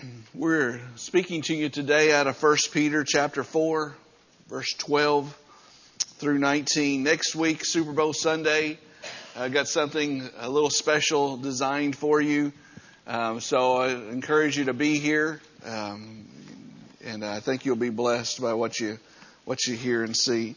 We're speaking to you today out of 1 Peter chapter 4, verse 12 through 19. Next week, Super Bowl Sunday, I got something a little special designed for you. So I encourage you to be here, and I think you'll be blessed by what you hear and see.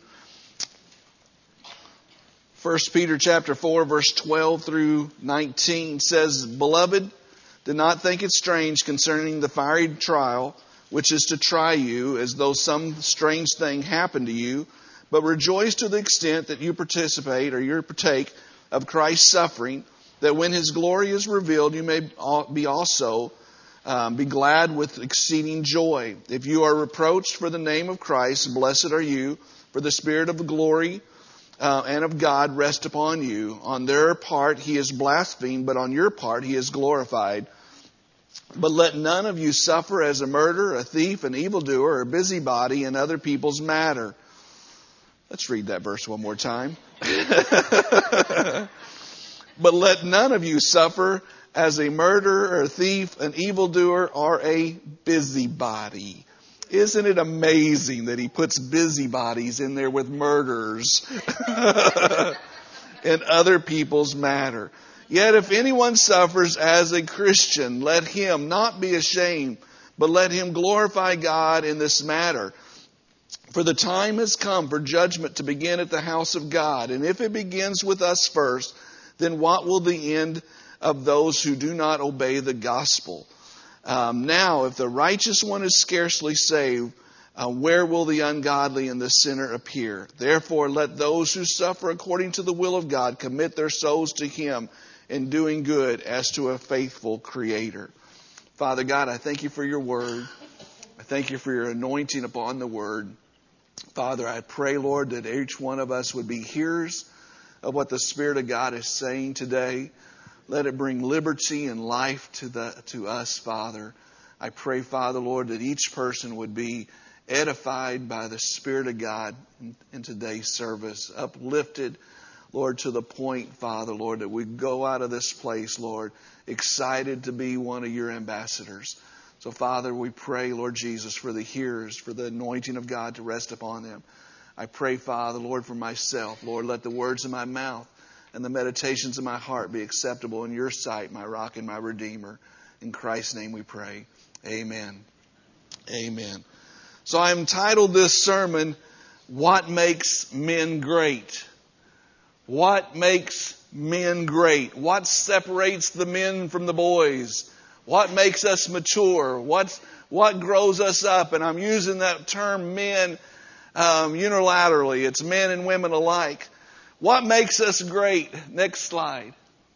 1 Peter chapter 4, verse 12 through 19 says, "Beloved, do not think it strange concerning the fiery trial, which is to try you, as though some strange thing happened to you, but rejoice to the extent that you partake of Christ's suffering, that when His glory is revealed, you may be also be glad with exceeding joy. If you are reproached for the name of Christ, blessed are you, for the Spirit of glory and of God rest upon you. On their part He is blasphemed, but on your part He is glorified. But let none of you suffer as a murderer, a thief, an evildoer, or a busybody in other people's matter." Let's read that verse one more time. "But let none of you suffer as a murderer, or a thief, an evildoer, or a busybody." Isn't it amazing that he puts busybodies in there with murderers in other people's matter? "Yet if anyone suffers as a Christian, let him not be ashamed, but let him glorify God in this matter. For the time has come for judgment to begin at the house of God. And if it begins with us first, then what will the end of those who do not obey the gospel? Now, if the righteous one is scarcely saved, where will the ungodly and the sinner appear? Therefore, let those who suffer according to the will of God commit their souls to Him in doing good as to a faithful Creator." Father God, I thank you for your word. I thank you for your anointing upon the word. Father, I pray, Lord, that each one of us would be hearers of what the Spirit of God is saying today. Let it bring liberty and life to us, Father. I pray, Father, Lord, that each person would be edified by the Spirit of God in today's service, uplifted, Lord, to the point, Father, Lord, that we go out of this place, Lord, excited to be one of your ambassadors. So, Father, we pray, Lord Jesus, for the hearers, for the anointing of God to rest upon them. I pray, Father, Lord, for myself. Lord, let the words of my mouth and the meditations of my heart be acceptable in your sight, my rock and my redeemer. In Christ's name we pray. Amen. Amen. So I entitled this sermon, "What Makes Men Great?" What makes men great? What separates the men from the boys? What makes us mature? What grows us up? And I'm using that term men unilaterally. It's men and women alike. What makes us great? Next slide.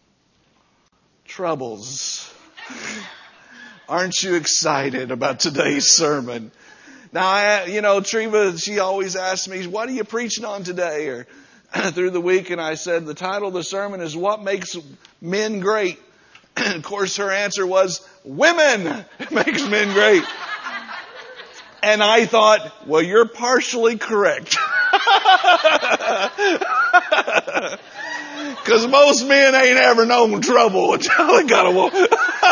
Troubles. Aren't you excited about today's sermon? Now, Treva, she always asks me, "What are you preaching on today?" Or through the week, and I said, the title of the sermon is "What Makes Men Great?" And of course, her answer was, "Women makes men great." And I thought, well, you're partially correct. Because most men ain't ever known trouble until they got a woman.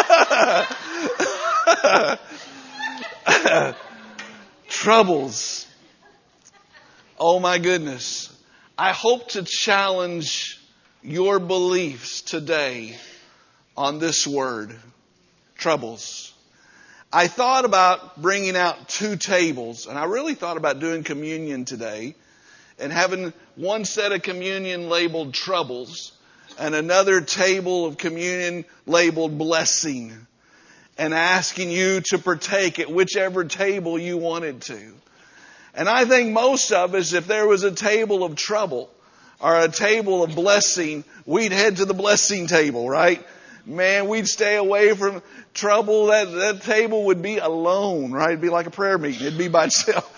Troubles. Oh my goodness. I hope to challenge your beliefs today on this word, troubles. I thought about bringing out two tables, and I really thought about doing communion today and having one set of communion labeled troubles and another table of communion labeled blessing, and asking you to partake at whichever table you wanted to. And I think most of us, if there was a table of trouble or a table of blessing, we'd head to the blessing table, right? Man, we'd stay away from trouble. That table would be alone, right? It'd be like a prayer meeting. It'd be by itself.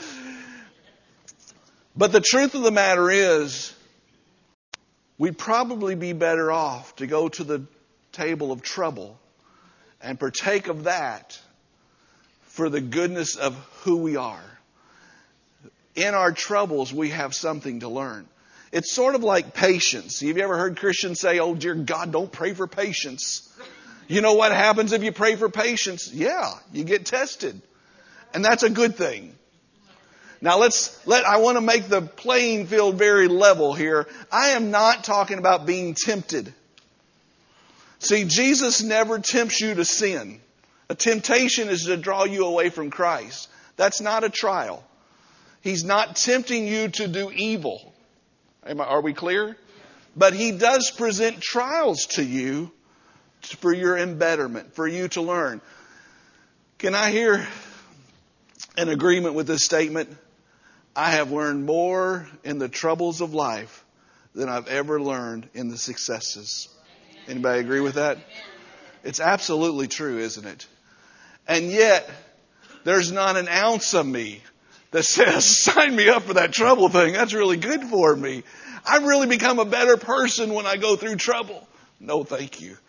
But the truth of the matter is, we'd probably be better off to go to the table of trouble and partake of that for the goodness of who we are. In our troubles, we have something to learn. It's sort of like patience. Have you ever heard Christians say, "Oh, dear God, don't pray for patience"? You know what happens if you pray for patience? Yeah, you get tested. And that's a good thing. Now I want to make the playing field very level here. I am not talking about being tempted. See, Jesus never tempts you to sin. A temptation is to draw you away from Christ. That's not a trial. He's not tempting you to do evil. Are we clear? But He does present trials to you for your embetterment, for you to learn. Can I hear an agreement with this statement? I have learned more in the troubles of life than I've ever learned in the successes. Anybody agree with that? It's absolutely true, isn't it? And yet, there's not an ounce of me that says, sign me up for that trouble thing. That's really good for me. I've really become a better person when I go through trouble. No, thank you.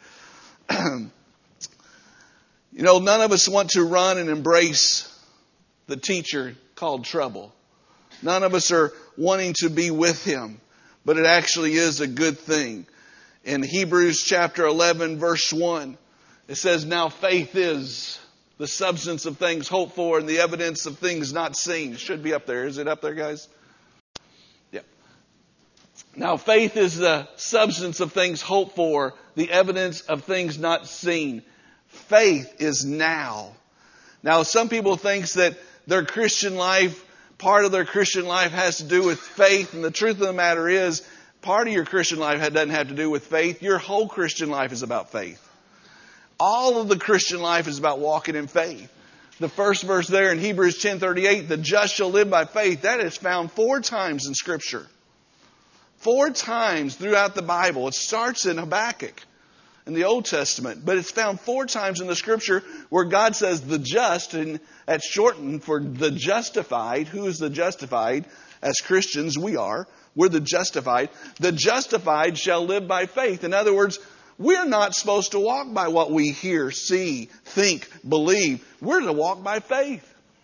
None of us want to run and embrace the teacher called trouble. None of us are wanting to be with him, but it actually is a good thing. In Hebrews chapter 11, verse 1, it says, now faith is the substance of things hoped for and the evidence of things not seen. It should be up there. Is it up there, guys? Yeah. Now faith is the substance of things hoped for, the evidence of things not seen. Faith is now. Now some people think that their Christian life, part of their Christian life has to do with faith. And the truth of the matter is, part of your Christian life doesn't have to do with faith. Your whole Christian life is about faith. All of the Christian life is about walking in faith. The first verse there in Hebrews 10:38, the just shall live by faith, that is found 4 times in Scripture. 4 times throughout the Bible. It starts in Habakkuk in the Old Testament, but it's found 4 times in the Scripture where God says the just, and that's shortened for the justified. Who is the justified? As Christians, we are. We're the justified. The justified shall live by faith. In other words, we're not supposed to walk by what we hear, see, think, believe. We're to walk by faith.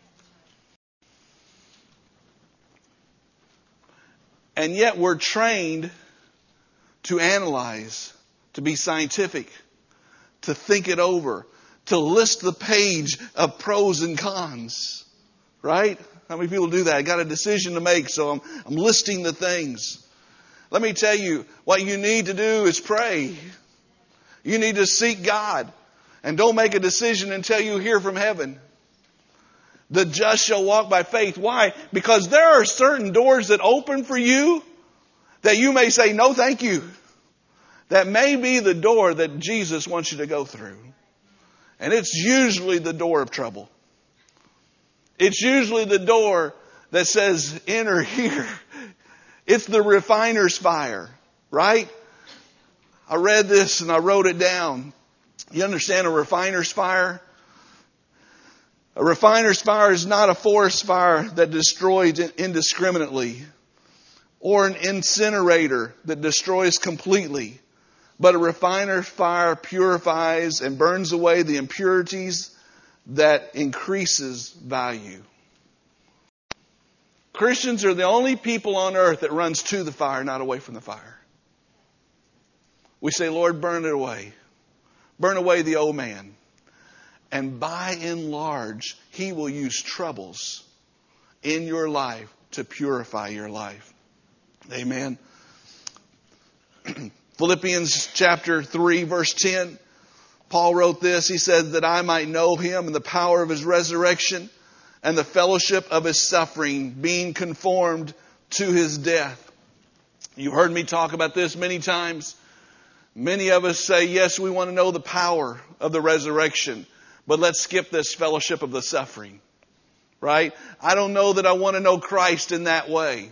And yet we're trained to analyze, to be scientific, to think it over, to list the page of pros and cons. Right? How many people do that? I got a decision to make, so I'm listing the things. Let me tell you, what you need to do is pray. You need to seek God. And don't make a decision until you hear from heaven. The just shall walk by faith. Why? Because there are certain doors that open for you that you may say, no, thank you. That may be the door that Jesus wants you to go through. And it's usually the door of trouble. It's usually the door that says, enter here. It's the refiner's fire, right? I read this and I wrote it down. You understand a refiner's fire? A refiner's fire is not a forest fire that destroys indiscriminately or an incinerator that destroys completely. But a refiner's fire purifies and burns away the impurities that increases value. Christians are the only people on earth that runs to the fire, not away from the fire. We say, Lord, burn it away. Burn away the old man. And by and large, He will use troubles in your life to purify your life. Amen. Philippians chapter 3, verse 10. Paul wrote this. He said that I might know Him and the power of His resurrection and the fellowship of His suffering, being conformed to His death. You've heard me talk about this many times. Many of us say, yes, we want to know the power of the resurrection, but let's skip this fellowship of the suffering. Right? I don't know that I want to know Christ in that way.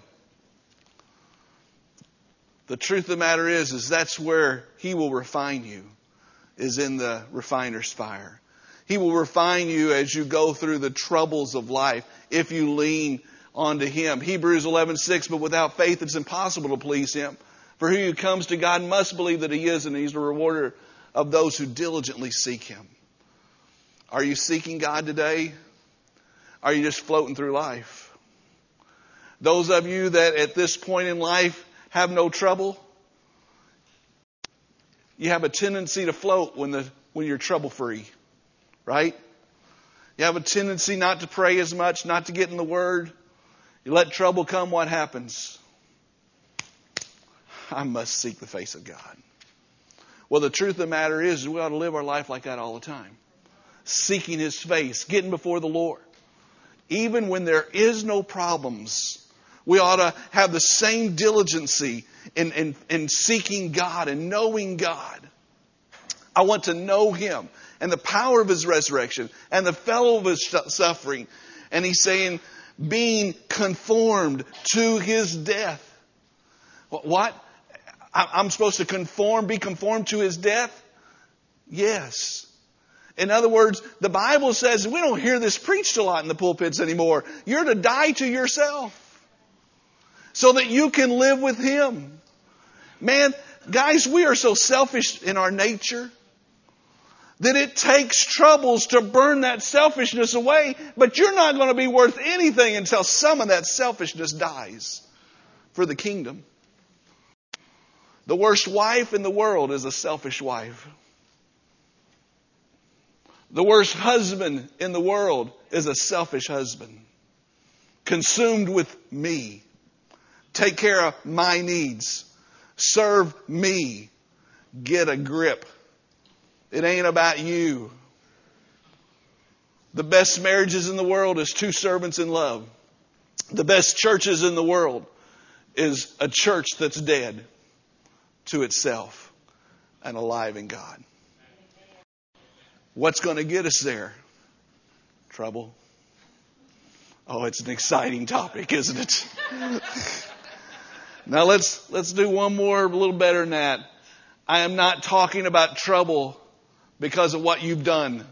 The truth of the matter is that's where He will refine you, is in the refiner's fire. He will refine you as you go through the troubles of life if you lean onto Him. Hebrews 11:6, but without faith it's impossible to please Him. For he who comes to God must believe that He is, and He's a rewarder of those who diligently seek Him. Are you seeking God today? Are you just floating through life? Those of you that at this point in life have no trouble, you have a tendency to float when the when you're trouble free, right? You have a tendency not to pray as much, not to get in the Word. You let trouble come, what happens? I must seek the face of God. Well, the truth of the matter is we ought to live our life like that all the time. Seeking His face, getting before the Lord. Even when there is no problems, we ought to have the same diligency in seeking God and knowing God. I want to know Him and the power of His resurrection and the fellow of His suffering. And He's saying, being conformed to His death. What? I'm supposed to be conformed to His death? Yes. In other words, the Bible says, we don't hear this preached a lot in the pulpits anymore. You're to die to yourself so that you can live with Him. Man, guys, we are so selfish in our nature that it takes troubles to burn that selfishness away. But you're not going to be worth anything until some of that selfishness dies for the kingdom. The worst wife in the world is a selfish wife. The worst husband in the world is a selfish husband. Consumed with me. Take care of my needs. Serve me. Get a grip. It ain't about you. The best marriages in the world is two servants in love. The best churches in the world is a church that's dead to itself and alive in God. What's going to get us there? Trouble. Oh, it's an exciting topic, isn't it? Now let's do one more, a little better than that. I am not talking about trouble because of what you've done.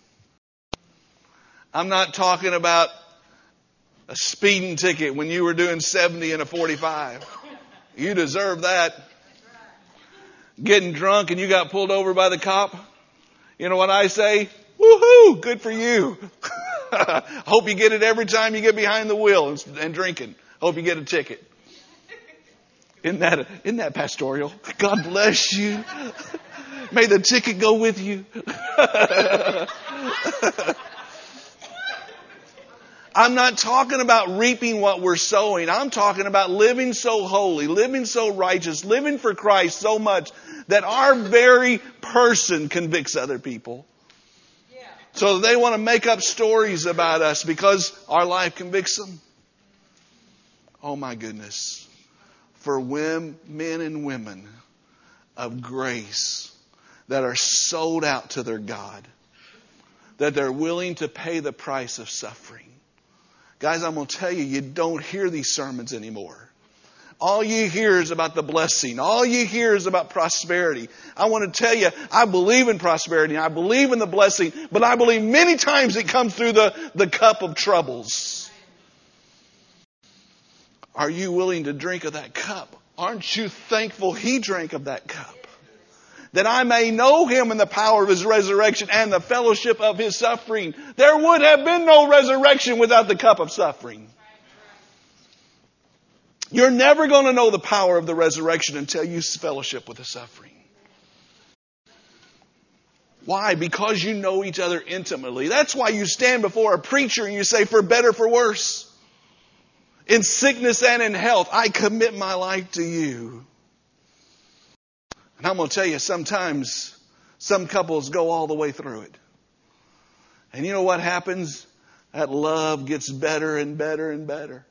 I'm not talking about a speeding ticket when you were doing 70 in a 45. You deserve that. Getting drunk and you got pulled over by the cop. You know what I say? Woohoo! Good for you. Hope you get it every time you get behind the wheel and drinking. Hope you get a ticket. Isn't that pastoral? God bless you. May the ticket go with you. I'm not talking about reaping what we're sowing. I'm talking about living so holy, living so righteous, living for Christ so much that our very person convicts other people. So they want to make up stories about us because our life convicts them. Oh my goodness. For men and women of grace that are sold out to their God, that they're willing to pay the price of suffering. Guys, I'm going to tell you, you don't hear these sermons anymore. All you hear is about the blessing. All you hear is about prosperity. I want to tell you, I believe in prosperity. I believe in the blessing. But I believe many times it comes through the cup of troubles. Are you willing to drink of that cup? Aren't you thankful He drank of that cup? That I may know Him in the power of His resurrection and the fellowship of His suffering. There would have been no resurrection without the cup of suffering. You're never going to know the power of the resurrection until you fellowship with the suffering. Why? Because you know each other intimately. That's why you stand before a preacher and you say, for better, for worse. In sickness and in health, I commit my life to you. And I'm going to tell you, sometimes some couples go all the way through it. And you know what happens? That love gets better and better and better.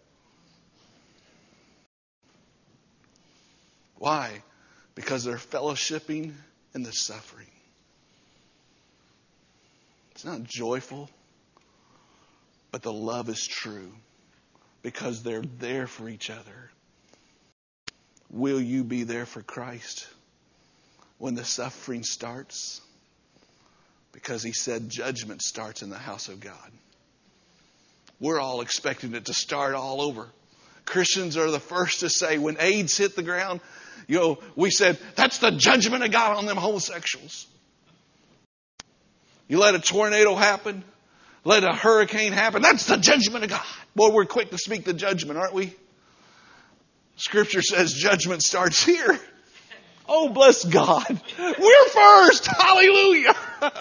Why? Because they're fellowshipping in the suffering. It's not joyful, but the love is true because they're there for each other. Will you be there for Christ when the suffering starts? Because He said judgment starts in the house of God. We're all expecting it to start all over. Christians are the first to say when AIDS hit the ground, we said, that's the judgment of God on them homosexuals. You let a tornado happen, let a hurricane happen, that's the judgment of God. Boy, we're quick to speak the judgment, aren't we? Scripture says judgment starts here. Oh, bless God. We're first. Hallelujah.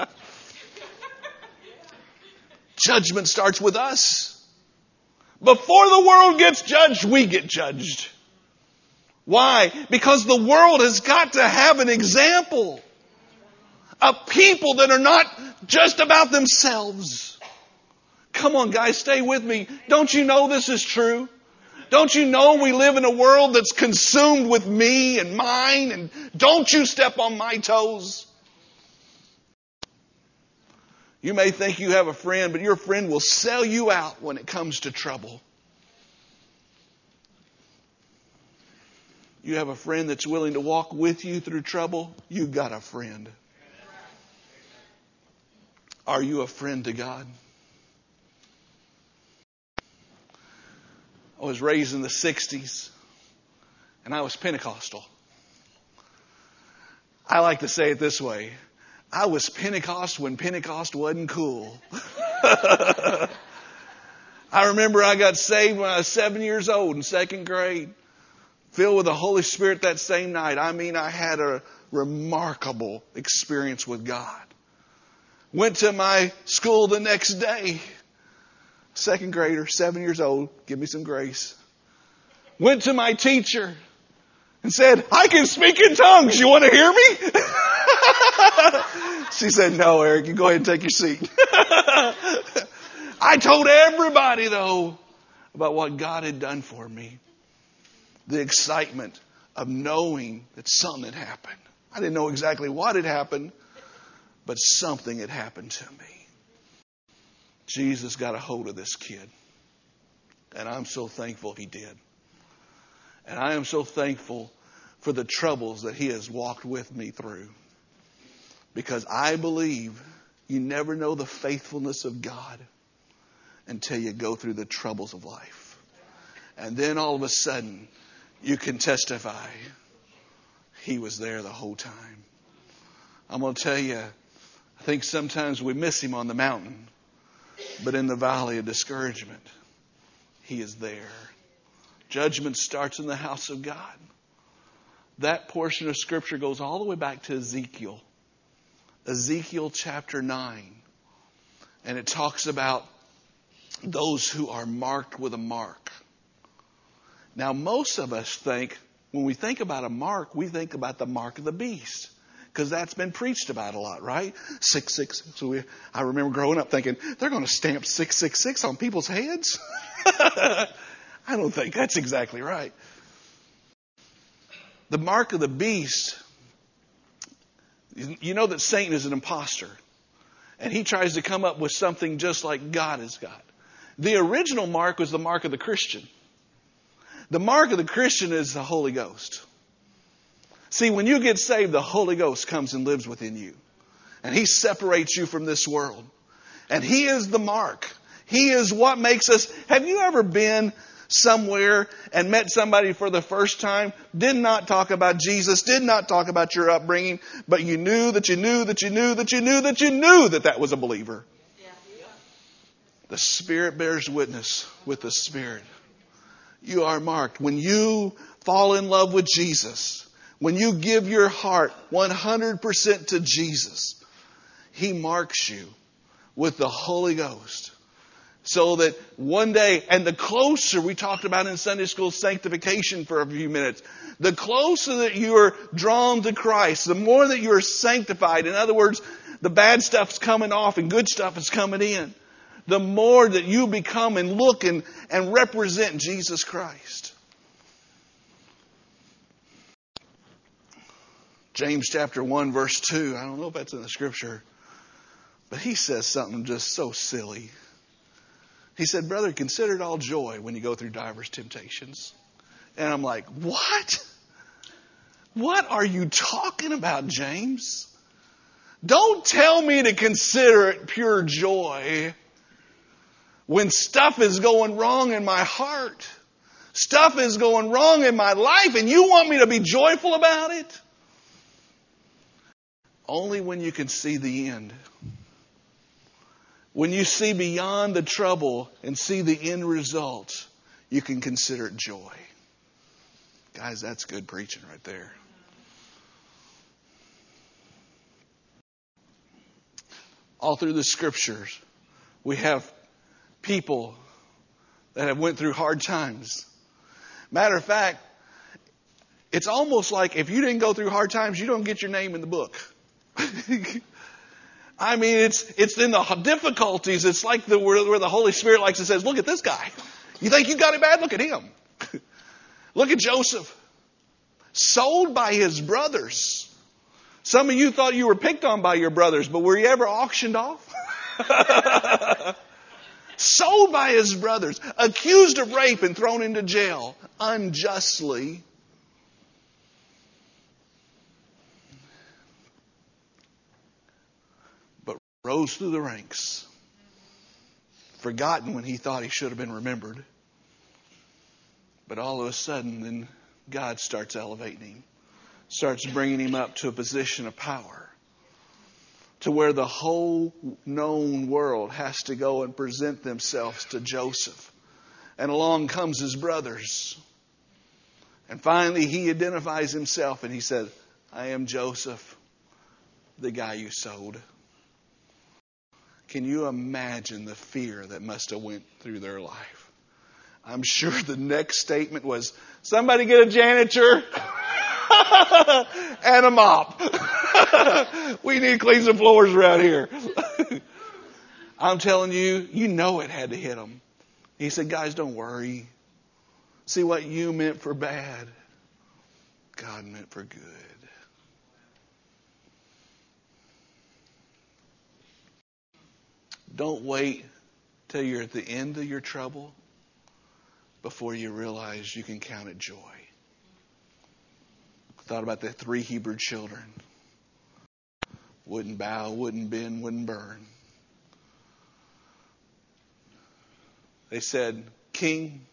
Judgment starts with us. Before the world gets judged, we get judged. Why? Because the world has got to have an example of people that are not just about themselves. Come on, guys, stay with me. Don't you know this is true? Don't you know we live in a world that's consumed with me and mine, and don't you step on my toes? You may think you have a friend, but your friend will sell you out when it comes to trouble. You have a friend that's willing to walk with you through trouble, you got a friend. Are you a friend to God? I was raised in the 60s, and I was Pentecostal. I like to say it this way. I was Pentecost when Pentecost wasn't cool. I remember I got saved when I was 7 years old in second grade. Filled with the Holy Spirit that same night. I mean, I had a remarkable experience with God. Went to my school the next day. Second grader, 7 years old. Give me some grace. Went to my teacher and said, I can speak in tongues. You want to hear me? She said, no, Eric, you go ahead and take your seat. I told everybody, though, about what God had done for me. The excitement of knowing that something had happened. I didn't know exactly what had happened, but something had happened to me. Jesus got a hold of this kid. And I'm so thankful he did. And I am so thankful for the troubles that he has walked with me through. Because I believe you never know the faithfulness of God until you go through the troubles of life. And then all of a sudden, you can testify he was there the whole time. I'm going to tell you, I think sometimes we miss him on the mountain. But in the valley of discouragement, he is there. Judgment starts in the house of God. That portion of Scripture goes all the way back to Ezekiel. Ezekiel chapter 9. And it talks about those who are marked with a mark. Now, most of us think, when we think about a mark, we think about the mark of the beast. Because that's been preached about a lot, right? 666. So I remember growing up thinking, they're going to stamp 666 on people's heads? I don't think that's exactly right. The mark of the beast, you know that Satan is an imposter. And he tries to come up with something just like God has got. The original mark was the mark of the Christian. The mark of the Christian is the Holy Ghost. See, when you get saved, the Holy Ghost comes and lives within you. And He separates you from this world. And He is the mark. He is what makes us... Have you ever been somewhere and met somebody for the first time, did not talk about Jesus, did not talk about your upbringing, but you knew that that was a believer? The Spirit bears witness with the Spirit. You are marked. When you fall in love with Jesus, when you give your heart 100% to Jesus, He marks you with the Holy Ghost. So that one day, and the closer, we talked about in Sunday school sanctification for a few minutes, the closer that you are drawn to Christ, the more that you are sanctified. In other words, the bad stuff's coming off and good stuff is coming in. The more that you become and look and represent Jesus Christ. James chapter 1 verse 2. I don't know if that's in the scripture. But he says something just so silly. He said, brother, consider it all joy when you go through diverse temptations. And I'm like, what? What are you talking about, James? Don't tell me to consider it pure joy when stuff is going wrong in my heart. Stuff is going wrong in my life and you want me to be joyful about it? Only when you can see the end. When you see beyond the trouble and see the end result, you can consider it joy. Guys, that's good preaching right there. All through the scriptures, we have people that have went through hard times. Matter of fact, it's almost like if you didn't go through hard times, you don't get your name in the book. I mean, it's in the difficulties. It's like where the Holy Spirit likes to say, look at this guy. You think you got it bad? Look at him. Look at Joseph. Sold by his brothers. Some of you thought you were picked on by your brothers, but were you ever auctioned off? Sold by his brothers. Accused of rape and thrown into jail unjustly. But rose through the ranks. Forgotten when he thought he should have been remembered. But all of a sudden, then God starts elevating him. Starts bringing him up to a position of power. To where the whole known world has to go and present themselves to Joseph. And along comes his brothers. And finally he identifies himself and he said, I am Joseph, the guy you sold. Can you imagine the fear that must have went through their life? I'm sure the next statement was, somebody get a janitor and a mop. We need to clean some floors around here. I'm telling you, you know it had to hit him. He said, guys, don't worry. See what you meant for bad, God meant for good. Don't wait till you're at the end of your trouble before you realize you can count it joy. I thought about the 3 Hebrew children. Wouldn't bow, wouldn't bend, wouldn't burn. They said, King,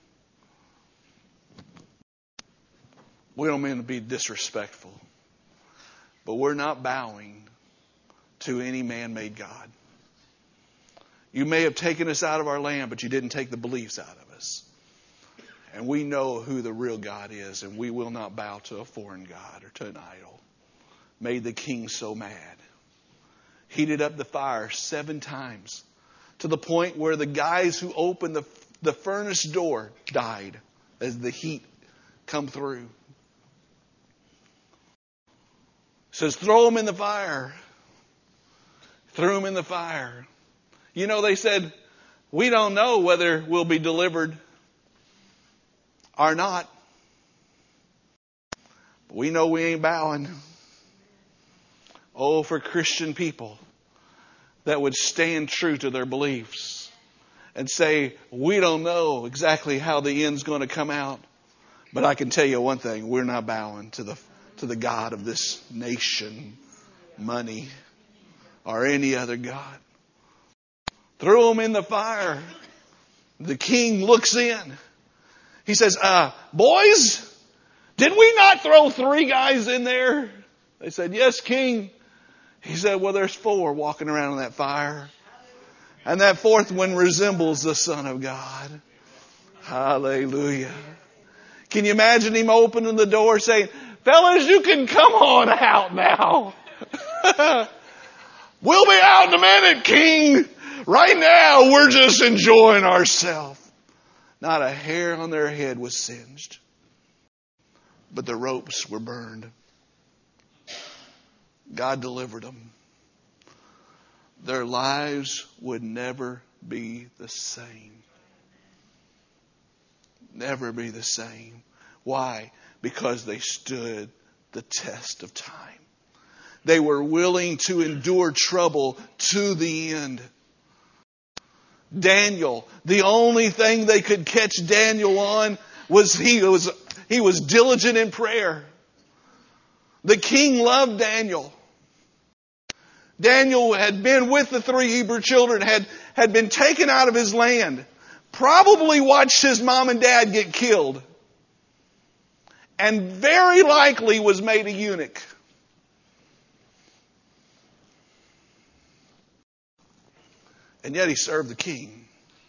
we don't mean to be disrespectful, but we're not bowing to any man-made God. You may have taken us out of our land, but you didn't take the beliefs out of us. And we know who the real God is, and we will not bow to a foreign god or to an idol. Made the king so mad. Heated up the fire 7 times to the point where the guys who opened the furnace door died as the heat come through. Says, throw them in the fire. Threw them in the fire. You know, they said, we don't know whether we'll be delivered or not. But we know we ain't bowing. Oh, for Christian people that would stand true to their beliefs and say, we don't know exactly how the end's going to come out. But I can tell you one thing, we're not bowing to the God of this nation, money, or any other God. Threw them in the fire. The king looks in. He says, boys, did we not throw 3 guys in there? They said, yes, king. He said, well, there's 4 walking around in that fire. And that 4th one resembles the Son of God. Hallelujah. Can you imagine him opening the door saying, fellas, you can come on out now. We'll be out in a minute, king. Right now, we're just enjoying ourselves. Not a hair on their head was singed. But the ropes were burned. God delivered them. Their lives would never be the same. Never be the same. Why? Because they stood the test of time. They were willing to endure trouble to the end. Daniel, the only thing they could catch Daniel on was he was diligent in prayer. The king loved Daniel. Daniel had been with the 3 Hebrew children, had been taken out of his land, probably watched his mom and dad get killed, and very likely was made a eunuch. And yet he served the king.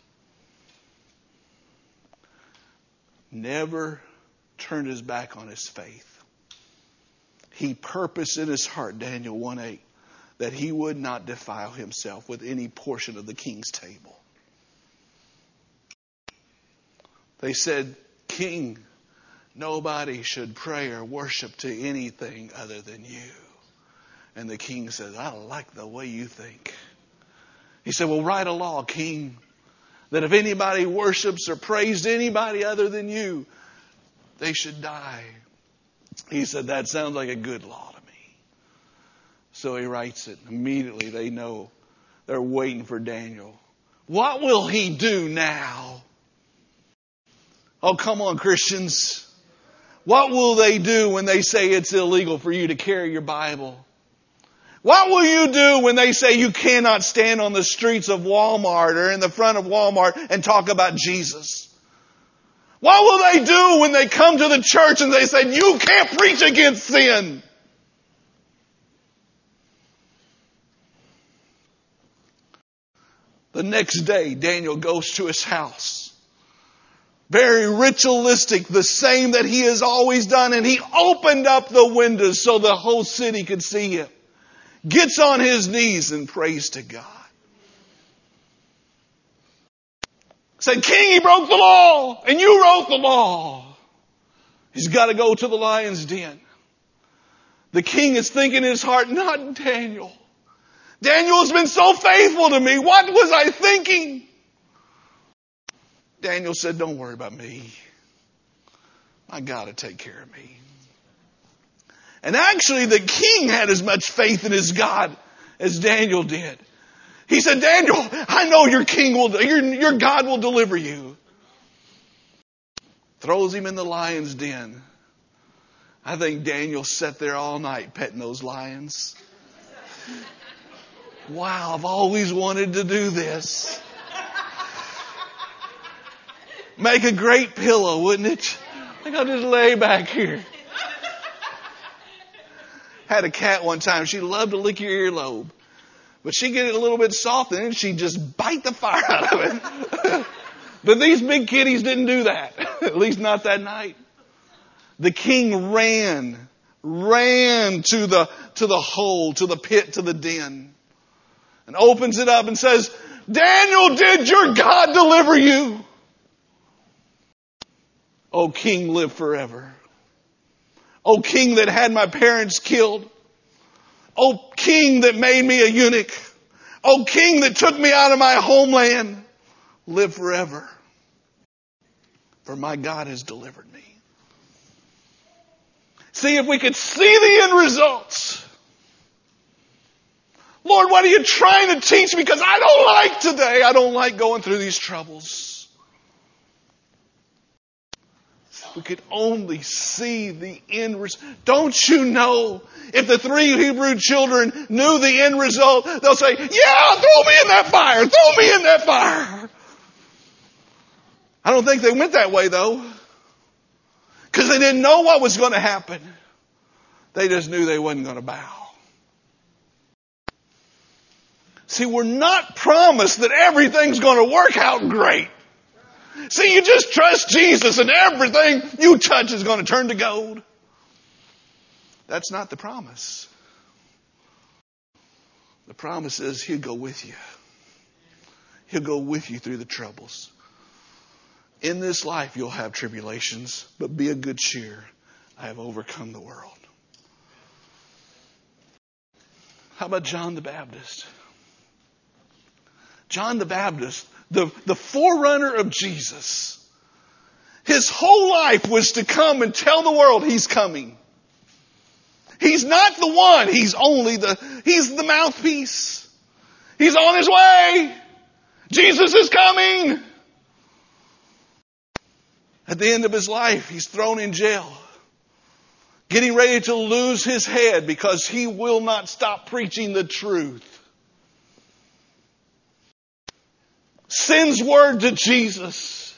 Never turned his back on his faith. He purposed in his heart, Daniel 1:8, that he would not defile himself with any portion of the king's table. They said, King, nobody should pray or worship to anything other than you. And the king said, I like the way you think. He said, well, write a law, King, that if anybody worships or prays to anybody other than you, they should die. He said, that sounds like a good law to me. So he writes it. Immediately they know they're waiting for Daniel. What will he do now? Oh, come on, Christians. What will they do when they say it's illegal for you to carry your Bible? What will you do when they say you cannot stand on the streets of Walmart or in the front of Walmart and talk about Jesus? What will they do when they come to the church and they say you can't preach against sin? The next day, Daniel goes to his house. Very ritualistic, the same that he has always done. And he opened up the windows so the whole city could see him. Gets on his knees and prays to God. Said, King, he broke the law. And you wrote the law. He's got to go to the lion's den. The king is thinking in his heart, not Daniel. Daniel has been so faithful to me. What was I thinking? Daniel said, don't worry about me. I got to take care of me. And actually the king had as much faith in his God as Daniel did. He said, Daniel, I know your God will deliver you. Throws him in the lion's den. I think Daniel sat there all night petting those lions. Wow, I've always wanted to do this. Make a great pillow, wouldn't it? I think I'll just lay back here. Had a cat one time. She loved to lick your earlobe. But she'd get it a little bit soft and then she'd just bite the fire out of it. But these big kitties didn't do that. At least not that night. The king ran to the hole, to the pit, to the den. And opens it up and says, Daniel, did your God deliver you? O king, live forever. O king that had my parents killed. O king that made me a eunuch. O king that took me out of my homeland. Live forever. For my God has delivered me. See, if we could see the end results. Lord, what are you trying to teach me? Because I don't like today. I don't like going through these troubles. We could only see the end result. Don't you know, if the 3 Hebrew children knew the end result, they'll say, yeah, throw me in that fire. Throw me in that fire. I don't think they went that way, though. Because they didn't know what was going to happen. They just knew they wasn't going to bow. See, we're not promised that everything's going to work out great. See, you just trust Jesus and everything you touch is going to turn to gold. That's not the promise. The promise is He'll go with you. He'll go with you through the troubles. In this life you'll have tribulations, but be of good cheer. I have overcome the world. How about John the Baptist? John the Baptist, the forerunner of Jesus. His whole life was to come and tell the world He's coming. He's not the one. He's the mouthpiece. He's on His way. Jesus is coming. At the end of his life, he's thrown in jail. Getting ready to lose his head because he will not stop preaching the truth. Sends word to Jesus.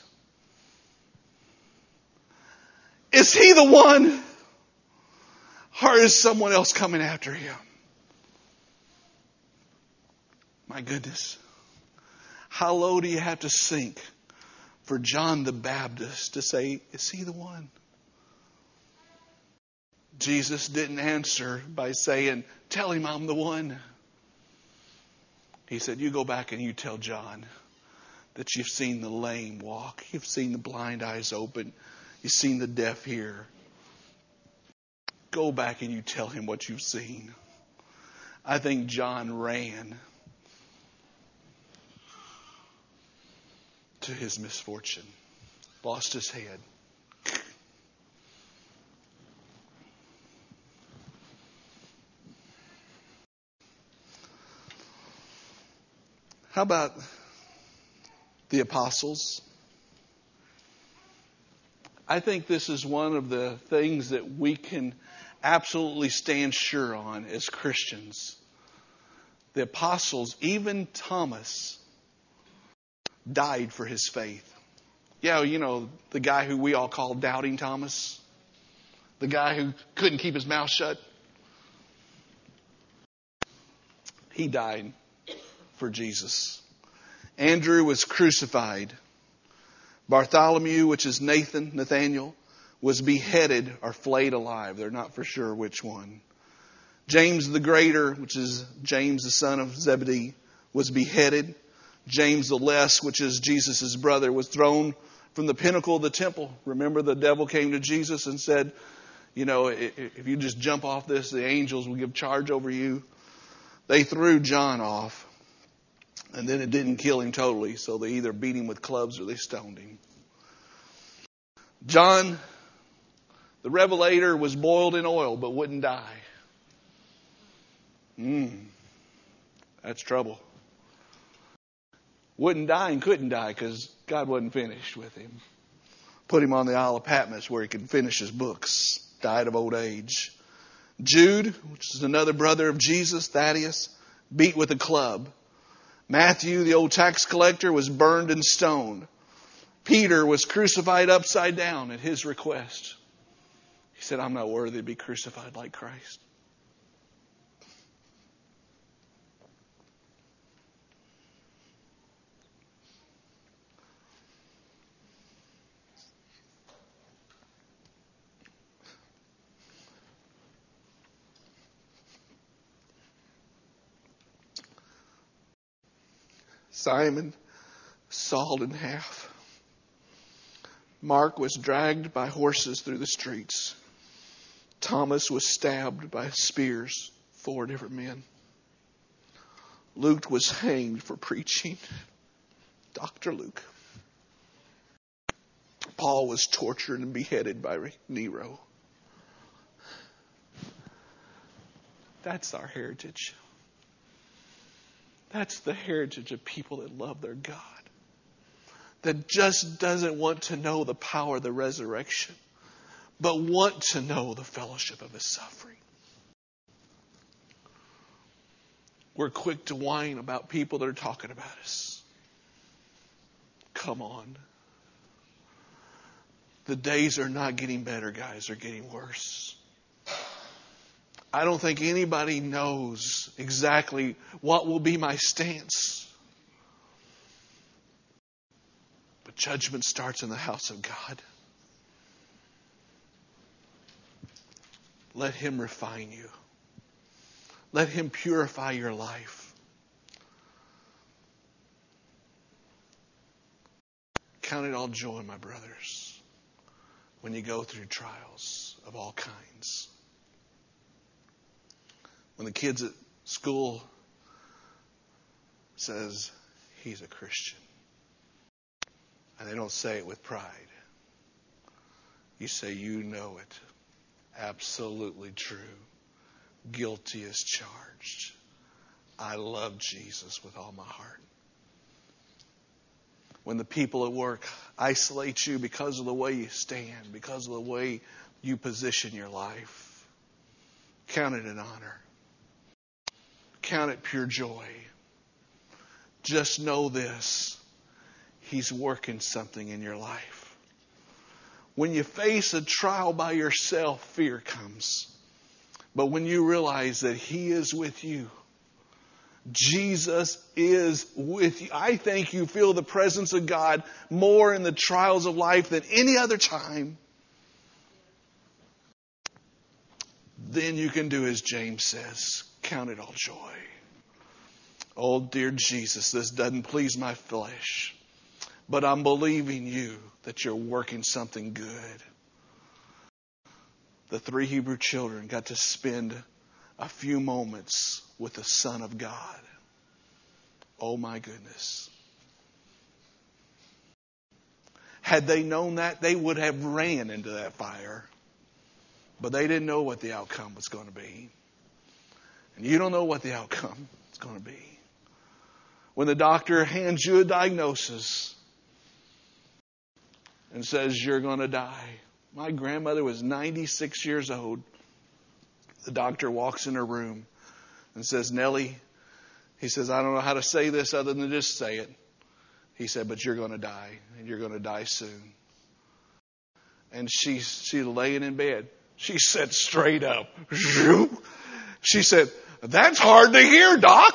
Is he the one? Or is someone else coming after him? My goodness. How low do you have to sink for John the Baptist to say, is he the one? Jesus didn't answer by saying, tell him I'm the one. He said, you go back and you tell John that you've seen the lame walk. You've seen the blind eyes open. You've seen the deaf hear. Go back and you tell him what you've seen. I think John ran to his misfortune. Lost his head. How about the apostles? I think this is one of the things that we can absolutely stand sure on as Christians. The apostles, even Thomas, died for his faith. Yeah, you know, the guy who we all call Doubting Thomas. The guy who couldn't keep his mouth shut. He died for Jesus. Andrew was crucified. Bartholomew, which is Nathaniel, was beheaded or flayed alive. They're not for sure which one. James the Greater, which is James the son of Zebedee, was beheaded. James the Less, which is Jesus' brother, was thrown from the pinnacle of the temple. Remember, the devil came to Jesus and said, you know, if you just jump off this, the angels will give charge over you. They threw John off. And then it didn't kill him totally, so they either beat him with clubs or they stoned him. John, the Revelator, was boiled in oil but wouldn't die. That's trouble. Wouldn't die and couldn't die because God wasn't finished with him. Put him on the Isle of Patmos where he could finish his books. Died of old age. Jude, which is another brother of Jesus, Thaddeus, beat with a club. Matthew, the old tax collector, was burned and stoned. Peter was crucified upside down at his request. He said, I'm not worthy to be crucified like Christ. Simon sawed in half. Mark was dragged by horses through the streets. Thomas was stabbed by spears, 4 different men. Luke was hanged for preaching. Dr. Luke. Paul was tortured and beheaded by Nero. That's our heritage. That's the heritage of people that love their God. That just doesn't want to know the power of the resurrection, but want to know the fellowship of His suffering. We're quick to whine about people that are talking about us. Come on. The days are not getting better, guys. They're getting worse. I don't think anybody knows exactly what will be my stance. But judgment starts in the house of God. Let Him refine you. Let Him purify your life. Count it all joy, my brothers, when you go through trials of all kinds. When the kids at school says, he's a Christian. And they don't say it with pride. You say, you know it. Absolutely true. Guilty as charged. I love Jesus with all my heart. When the people at work isolate you because of the way you stand, because of the way you position your life, count it an honor. Count it pure joy. Just know this. He's working something in your life. When you face a trial by yourself, fear comes. But when you realize that He is with you, Jesus is with you. I think you feel the presence of God more in the trials of life than any other time. Then you can do as James says, count it all joy. Oh, dear Jesus, this doesn't please my flesh. But I'm believing you that you're working something good. The 3 Hebrew children got to spend a few moments with the Son of God. Oh my goodness. Had they known that, they would have ran into that fire. But they didn't know what the outcome was going to be. And you don't know what the outcome is going to be. When the doctor hands you a diagnosis and says you're going to die. My grandmother was 96 years old. The doctor walks in her room and says, Nellie, he says, I don't know how to say this other than just say it. He said, but you're going to die, and you're going to die soon. And she's laying in bed. She sat straight up. She said, that's hard to hear, Doc.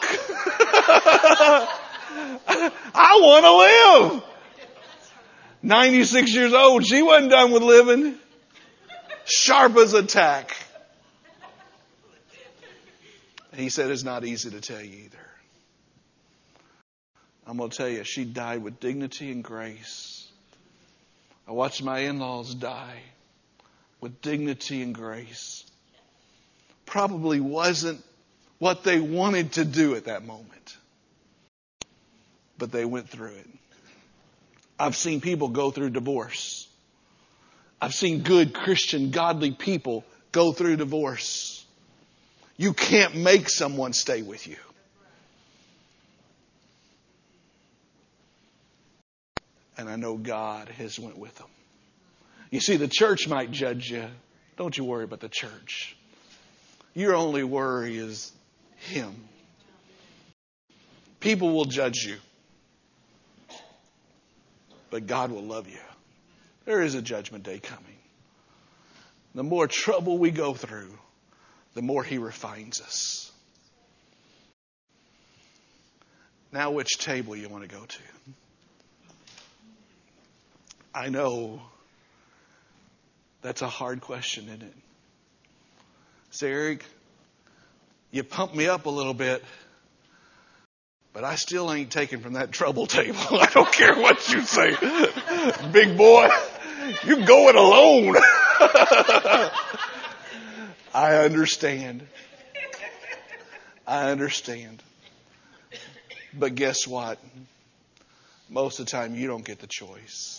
I want to live. 96 years old. She wasn't done with living. Sharp as a tack. He said it's not easy to tell you either. I'm going to tell you, she died with dignity and grace. I watched my in-laws die with dignity and grace. Probably wasn't what they wanted to do at that moment. But they went through it. I've seen people go through divorce. I've seen good Christian, godly people go through divorce. You can't make someone stay with you. And I know God has went with them. You see, the church might judge you. Don't you worry about the church. Your only worry is Him. People will judge you. But God will love you. There is a judgment day coming. The more trouble we go through, the more He refines us. Now, which table you want to go to? I know that's a hard question, isn't it? Say, Eric, you pumped me up a little bit, but I still ain't taking from that trouble table. I don't care what you say. Big boy, you go it alone. I understand. I understand. But guess what? Most of the time you don't get the choice.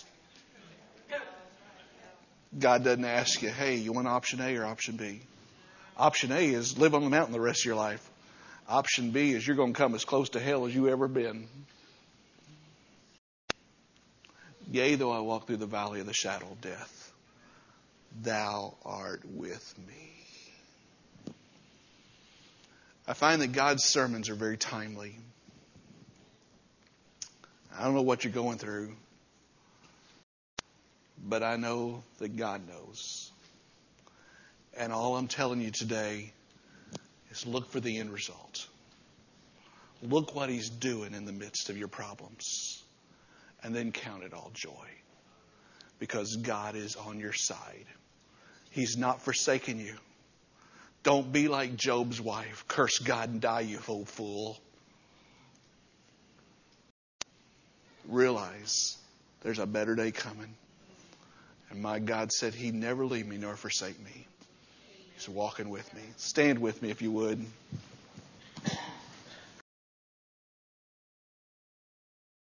God doesn't ask you, hey, you want option A or option B? Option A is live on the mountain the rest of your life. Option B is you're going to come as close to hell as you ever been. Yea, though I walk through the valley of the shadow of death, thou art with me. I find that God's sermons are very timely. I don't know what you're going through, but I know that God knows. And all I'm telling you today is look for the end result. Look what He's doing in the midst of your problems. And then count it all joy. Because God is on your side. He's not forsaken you. Don't be like Job's wife. Curse God and die, you old fool. Realize there's a better day coming. And my God said He'd never leave me nor forsake me. He's walking with me. Stand with me if you would.